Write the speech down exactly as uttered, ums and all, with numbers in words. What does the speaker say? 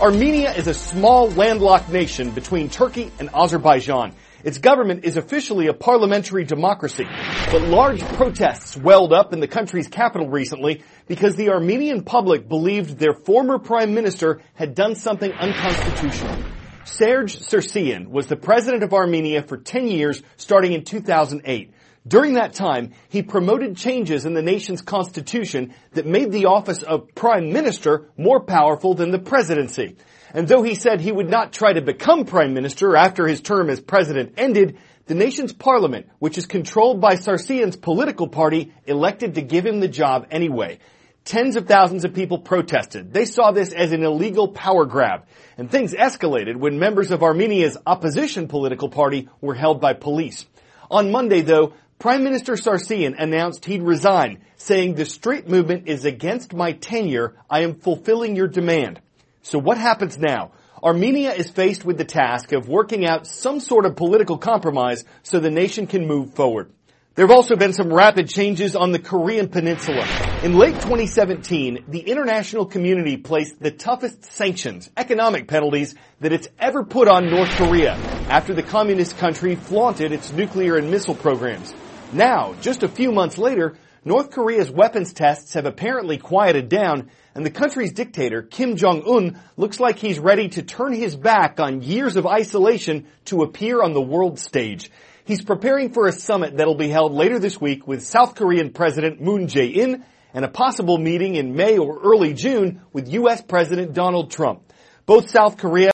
Armenia is a small landlocked nation between Turkey and Azerbaijan. Its government is officially a parliamentary democracy, but large protests welled up in the country's capital recently because the Armenian public believed their former prime minister had done something unconstitutional. Serge Sargsyan was the president of Armenia for ten years starting in two thousand eight. During that time, he promoted changes in the nation's constitution that made the office of prime minister more powerful than the presidency. And though he said he would not try to become prime minister after his term as president ended, the nation's parliament, which is controlled by Sargsyan's political party, elected to give him the job anyway. Tens of thousands of people protested. They saw this as an illegal power grab. And things escalated when members of Armenia's opposition political party were held by police. On Monday, though, Prime Minister Sargsyan announced he'd resign, saying the street movement is against my tenure. I am fulfilling your demand. So what happens now? Armenia is faced with the task of working out some sort of political compromise so the nation can move forward. There have also been some rapid changes on the Korean peninsula. In late twenty seventeen, the international community placed the toughest sanctions, economic penalties, that it's ever put on North Korea after the communist country flaunted its nuclear and missile programs. Now, just a few months later, North Korea's weapons tests have apparently quieted down, and the country's dictator, Kim Jong-un, looks like he's ready to turn his back on years of isolation to appear on the world stage. He's preparing for a summit that'll be held later this week with South Korean President Moon Jae-in and a possible meeting in May or early June with U S President Donald Trump. Both South Korea